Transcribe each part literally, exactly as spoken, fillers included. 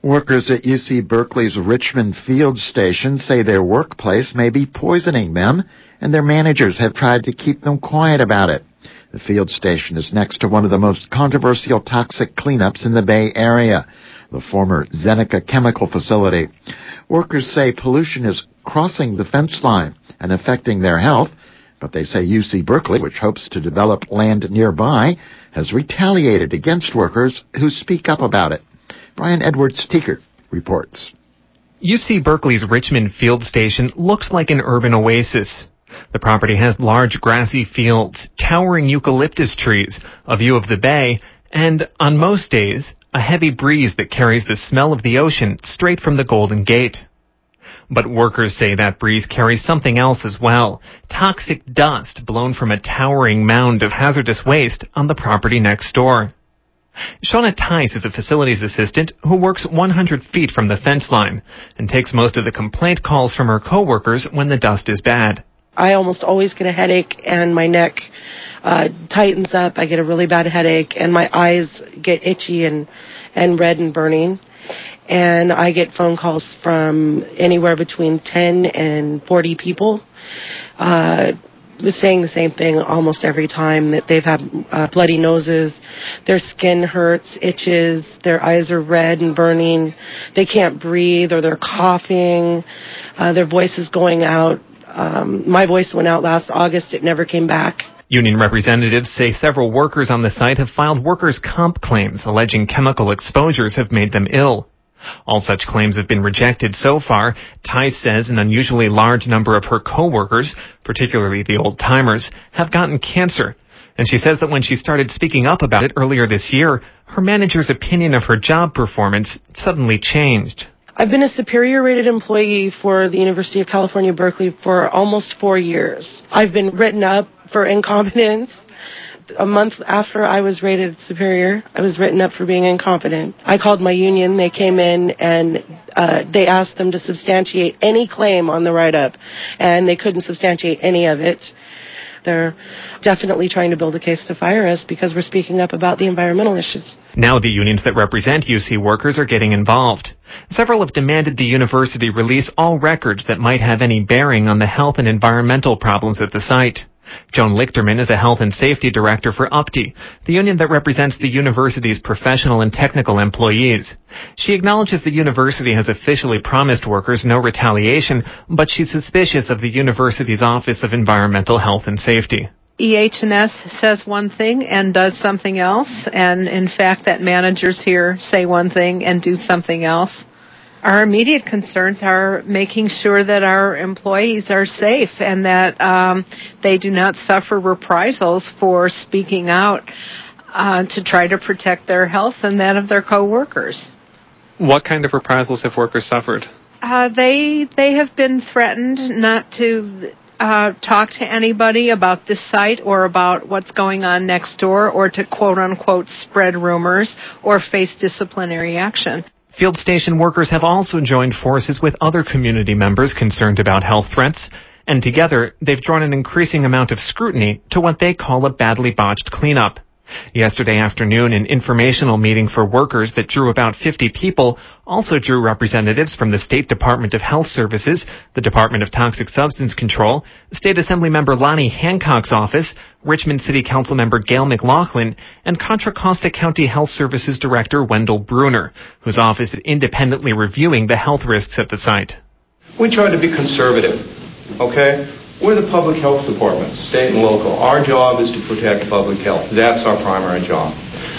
Workers at U C Berkeley's Richmond Field Station say their workplace may be poisoning them, and their managers have tried to keep them quiet about it. The field station is next to one of the most controversial toxic cleanups in the Bay Area, the former Zeneca chemical facility. Workers say pollution is crossing the fence line and affecting their health, but they say U C Berkeley, which hopes to develop land nearby, has retaliated against workers who speak up about it. Brian Edwards-Teekert reports. U C Berkeley's Richmond Field Station looks like an urban oasis. The property has large grassy fields, towering eucalyptus trees, a view of the bay, and, on most days, a heavy breeze that carries the smell of the ocean straight from the Golden Gate. But workers say that breeze carries something else as well, toxic dust blown from a towering mound of hazardous waste on the property next door. Shauna Tice is a facilities assistant who works one hundred feet from the fence line and takes most of the complaint calls from her coworkers when the dust is bad. I almost always get a headache and my neck uh, tightens up. I get a really bad headache and my eyes get itchy and, and red and burning. And I get phone calls from anywhere between ten and forty people uh, saying the same thing almost every time, that they've had uh, bloody noses, their skin hurts, itches, their eyes are red and burning, they can't breathe, or they're coughing, uh, their voice is going out. Um, my voice went out last August. It never came back. Union representatives say several workers on the site have filed workers' comp claims alleging chemical exposures have made them ill. All such claims have been rejected so far. Tice says an unusually large number of her co-workers, particularly the old-timers, have gotten cancer. And she says that when she started speaking up about it earlier this year, her manager's opinion of her job performance suddenly changed. I've been a superior-rated employee for the University of California, Berkeley for almost four years. I've been written up for incompetence. A month after I was rated superior, I was written up for being incompetent. I called my union. They came in and uh, they asked them to substantiate any claim on the write-up, and they couldn't substantiate any of it. They're definitely trying to build a case to fire us because we're speaking up about the environmental issues. Now the unions that represent U C workers are getting involved. Several have demanded the university release all records that might have any bearing on the health and environmental problems at the site. Joan Lichterman is a health and safety director for U P T, the union that represents the university's professional and technical employees. She acknowledges the university has officially promised workers no retaliation, but she's suspicious of the university's Office of Environmental Health and Safety. E H and S says one thing and does something else, and in fact that managers here say one thing and do something else. Our immediate concerns are making sure that our employees are safe and that um, they do not suffer reprisals for speaking out uh, to try to protect their health and that of their coworkers. What kind of reprisals have workers suffered? Uh, they they have been threatened not to uh, talk to anybody about this site or about what's going on next door, or to quote-unquote spread rumors or face disciplinary action. Field station workers have also joined forces with other community members concerned about health threats, and together they've drawn an increasing amount of scrutiny to what they call a badly botched cleanup. Yesterday afternoon, an informational meeting for workers that drew about fifty people also drew representatives from the State Department of Health Services, the Department of Toxic Substance Control, State Assembly Member Lonnie Hancock's office, Richmond City Council Member Gail McLaughlin, and Contra Costa County Health Services Director Wendell Bruner, whose office is independently reviewing the health risks at the site. We try to be conservative, okay? We're the public health departments, state and local. Our job is to protect public health. That's our primary job.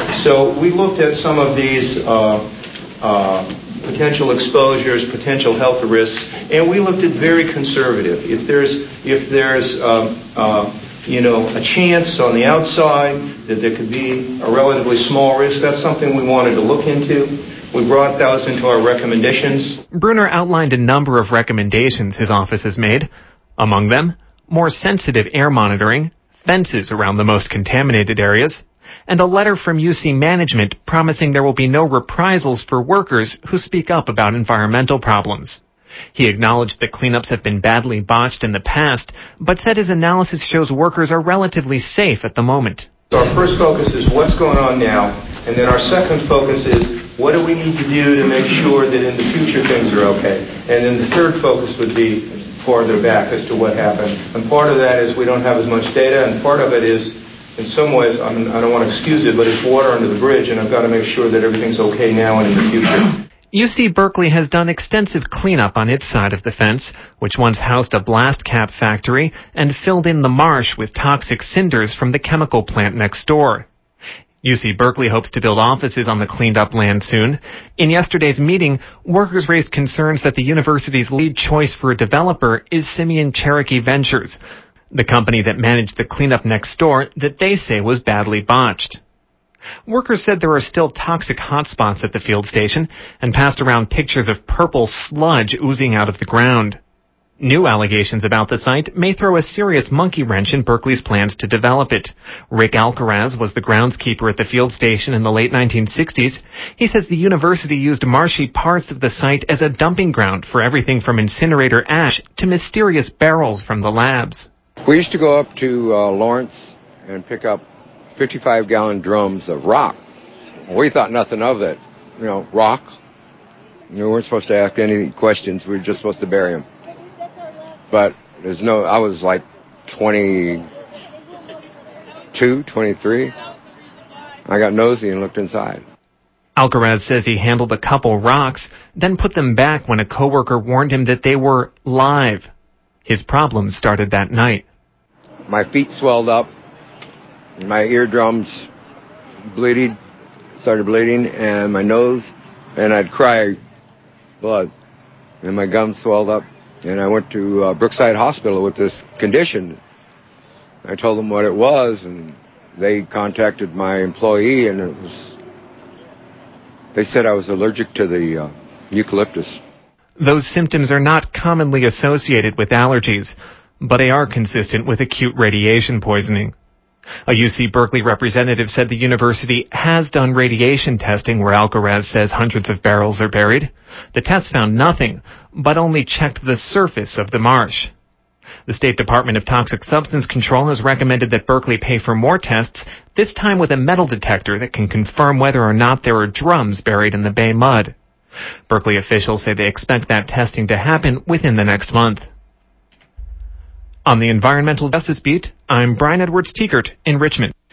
So we looked at some of these uh, uh, potential exposures, potential health risks, and we looked at very conservative. If there's, if there's um, uh, you know, a chance on the outside that there could be a relatively small risk, that's something we wanted to look into. We brought those into our recommendations. Bruner outlined a number of recommendations his office has made. Among them, more sensitive air monitoring, fences around the most contaminated areas, and a letter from U C management promising there will be no reprisals for workers who speak up about environmental problems. He acknowledged that cleanups have been badly botched in the past, but said his analysis shows workers are relatively safe at the moment. Our first focus is what's going on now, and then our second focus is What do we need to do to make sure that in the future things are okay? And then the third focus would be farther back as to what happened. And part of that is we don't have as much data, and part of it is, in some ways, I mean, I don't want to excuse it, but it's water under the bridge, and I've got to make sure that everything's okay now and in the future. U C Berkeley has done extensive cleanup on its side of the fence, which once housed a blast cap factory and filled in the marsh with toxic cinders from the chemical plant next door. U C Berkeley hopes to build offices on the cleaned-up land soon. In yesterday's meeting, workers raised concerns that the university's lead choice for a developer is Simeon Cherokee Ventures, the company that managed the cleanup next door that they say was badly botched. Workers said there are still toxic hotspots at the field station and passed around pictures of purple sludge oozing out of the ground. New allegations about the site may throw a serious monkey wrench in Berkeley's plans to develop it. Rick Alcaraz was the groundskeeper at the field station in the late nineteen sixties. He says the university used marshy parts of the site as a dumping ground for everything from incinerator ash to mysterious barrels from the labs. We used to go up to uh, Lawrence and pick up fifty-five gallon drums of rock. We thought nothing of it. You know, rock. We weren't supposed to ask any questions. We were just supposed to bury them. But there's no, I was like twenty-two, twenty-three. I got nosy and looked inside. Alcaraz says he handled a couple rocks, then put them back when a coworker warned him that they were live. His problems started that night. My feet swelled up. My eardrums bleeded, started bleeding, and my nose, and I'd cry blood. And my gums swelled up. And I went to uh, Brookside Hospital with this condition. I told them what it was, and they contacted my employee, and it was, they said I was allergic to the uh, eucalyptus. Those symptoms are not commonly associated with allergies, but they are consistent with acute radiation poisoning. A U C Berkeley representative said the university has done radiation testing where Alcaraz says hundreds of barrels are buried. The tests found nothing, but only checked the surface of the marsh. The State Department of Toxic Substance Control has recommended that Berkeley pay for more tests, this time with a metal detector that can confirm whether or not there are drums buried in the bay mud. Berkeley officials say they expect that testing to happen within the next month. On the Environmental Justice Beat, I'm Brian Edwards-Tiekert in Richmond.